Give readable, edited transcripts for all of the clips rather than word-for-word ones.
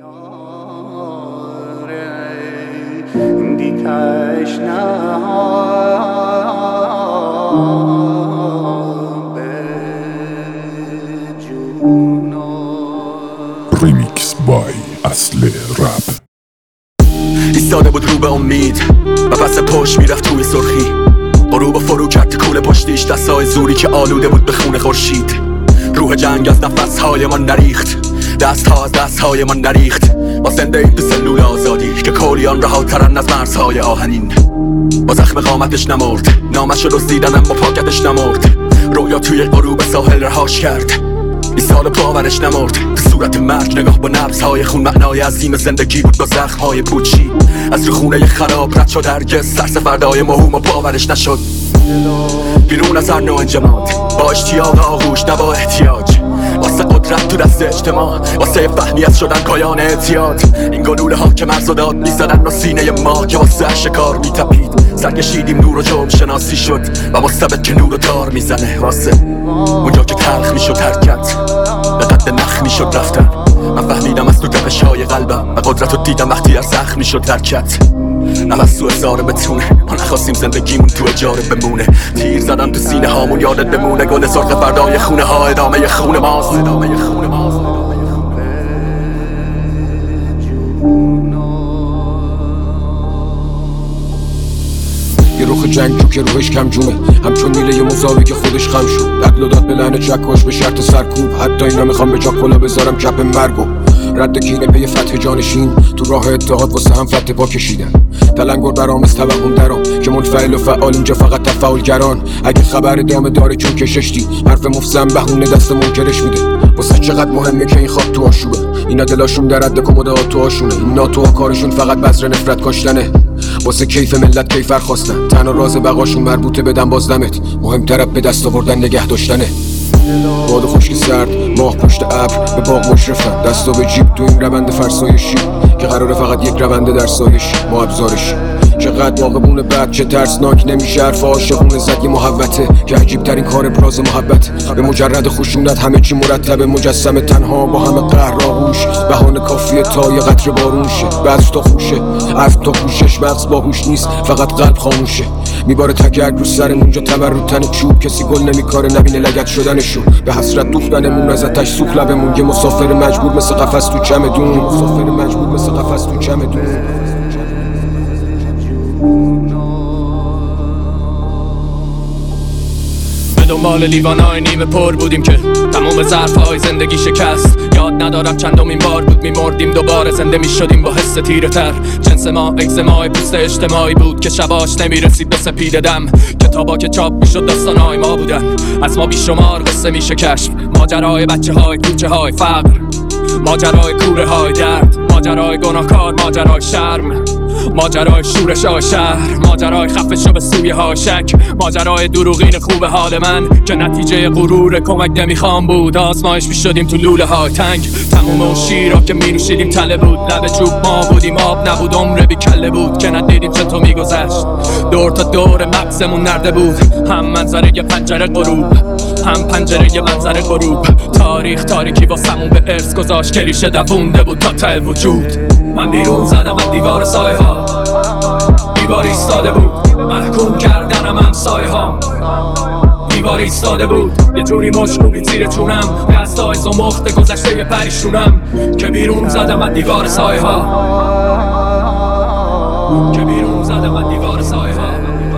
ریمیکس بای اصل رپ. ایستاده بود رو به امید و پس پشت میرفت توی سرخی. غروب فرو کرد کوله پشتیش، دستای زوری که آلوده بود به خون خورشید. روح جنگ از نفسهای من نریخت، دستها از دستهای من نریخت. ما زنده ایم تو سلول آزادی که کولیان رهاترن از مرزهای آهنین. با زخم قامتش نمرد، نامش رو دزدیدن اما پاکتش نمرد. رویا توی غروب ساحل رهاش کرد، 20 سال پاورش نمرد. تو صورت مرگ نگاه با نبضهای خون، معنای عظیم زندگی بود با زخمهای پوچی. از رو خونه خراب رد شد، هرگز سرسفردهای مهوم و پاورش نشد. بیرون از هر نوع انجماد، با اشتیاق آغوش نه با احتیاج. واسه قدرت تو دست اجتماع، واسه فهمیت شدن پایان اعتیاد. این گلوله ها که مرز و داد میزدن و سینه ما که واسه شکار میتپید. سرکشیدیم نور و جرم شناسی شد و مستبد که نور و تار میزنه. واسه اونجا که تلخ میشد حرکت، به قد نخ میشد رفتن. من فهمیدم از تو تپش های قلبم و قدرت رو دیدم وقتی از زخم میشد حرکت. نفس تو ازاره بتونه، ما نخواستیم زندگیمون تو اجاره بمونه. تیر زدم تو سینه هامون یادت بمونه. گل سرخ فردای خونه ها ادامه خون ماست. یه روح جنگ جو که روحش کم جونه، همچون میله یه مزاوی که خودش خم شد. عدل و داد به لحن چکاش به شرط سرکوب. حتی اینا میخوام به جا کلا بذارم کپ مرگو. رد کینه پی فتح جانشین، تو راه اتحاد واسه هم فتح پا کشیدن. تلنگر برام از توهم درام که منفعل و فعال اینجا فقط تفاعلگران. اگه خبر دامه داره چون کششتی، حرف مفزن بهونه دست منکرش میده. واسه چقدر مهمه که این خواب تو آشوبه، اینا دلاشون در حد کمد تو آشونه. این ناتوها کارشون فقط بذر نفرت کاشتنه، واسه کیف ملت کیفر خواستن. تنها راز بقاشون مربوطه بدن بازدمت، مهمتر به دست آوردن نگه داشتنه. باد خشک سرد، ماه پشت ابر به باغ مشرفن. دستا به جیب تو این روند فرسایشی که قراره فقط یک رونده در سایش ما ابزارش. چقدر واقعبونه بد، چه ترسناک نمیشه حرف عاشقونه زد. یه محوته که عجیب ترین کار ابراز محبت. به مجرد خشونت همه چی مرتبه، مجسم تنها با همه قهر آغوش. بهانه کافیه تا یه قطره بارون شه، بعض تا خوشه عرف تا خوشش. مغز باهوش نیست فقط قلب خاموشه. میباره تگرگ رو سرمون اونجا تبر رو تن چوب. کسی گل نمیکاره نبینه لگد شدنشو، به حسرت دوختنمون از آتش سوخت لبمون. یه مسافر مجبور مثل قفس تو چمدون، یه مسافر مجبور مثل قفس تو چمدون. به دنبال لیوانای نیمه پر بودیم که تمام ظرفهای زندگی شکست. یاد ندارم چندمین بار بود میمردیم دوباره زنده میشدیم با حس تیره تر. جنس ما اگزمای پوست اجتماعی بود که شباش نمیرسید به سپید دم. کتابا که چاپ میشد داستانهای ما بودن، از ما بیشمار قصه میشه کشف. ماجرای بچه های کوچه های فقر، ماجرای کوره های درد، ماجرای گناهکار، ماجرای شرم، ماجرای شورش های شهر، ماجرای خفه شو به سویه های شک، ماجرای دروغین خوب حال من که نتیجه غرور کمک نمیخوام بود. آزمایش میشدیم تو لوله های تنگ، تموم اون شیرا که میروشیدیم تله بود. لب چوب ما بودیم آب نبود، عمر بی کله بود که ندیدیم چطور میگذشت. دور تا دور مغزمون نرده بود، هم منظره یه پنجره غروب، هم پنجره یه منظره غروب. تاریخ تاریکی واسمون به ارث گذاشت که ریشه دوونده بود تا ته وجود. من بیرون زدم از دیوار سایه ها، دیوار ایستاده بود محکوم کردنم همسایه ها. دیوار ایستاده بود یه جوری مشکوبی زیر چونم، دستای زمخت گذشته یه پریشونم. که بیرون زدم از دیوار سایه ها، که بیرون زدم از دیوار سایه ها.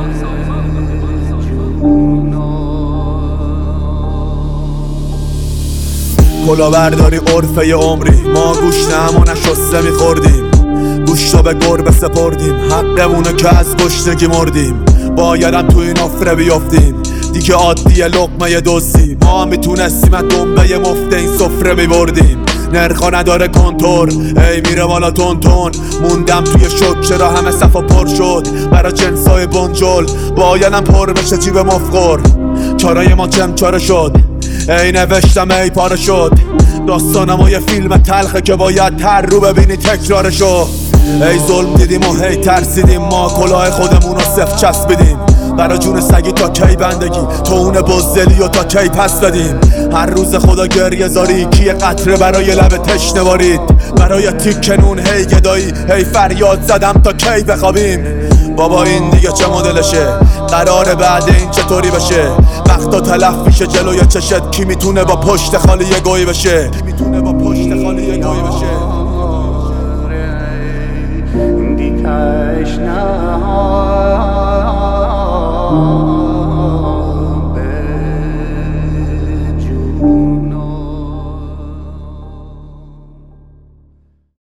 کلاهبرداری عرفه عمری، ما گوشت همو نشسته میخوردیم، گوشتو به گربه سپردیم. حقمونه که از گشنگی مردیم، بایدم تو این افره بیافتیم. دیگه عادیه لقمه دزدی، ما میتونستیم از دنبه مفت این سفره میبردیم. نرخا نداره کنتور، ای میره بالا تون تون. موندم توی شک چرا همه صفا پر شد، برا جنسای بنجل بایدم پر بشه جیب مفقر. چارای ما چمچاره شد، ای نوشتم ای پاره شد. داستانم و یه فیلم تلخه که باید هر رو ببینی تکرارشو. ای ظلم دیدیم و هی ترسیدیم، ما کلاه خودمون رو صفر چسبیدیم. برا جون سگی تا کی بندگی تو اون بزدلی و تا کی پس بدیم هر روز خدا گریه زاری کی قطره برای لب تشنه بارید برای تیکنون هی گدایی هی فریاد زدم تا کی بخوابیم بابا این دیگه چه مدلشه قراره بعد این چطوری بشه وقتا تلف میشه جلوی چشت کی میتونه با پشت خالی گوی بشه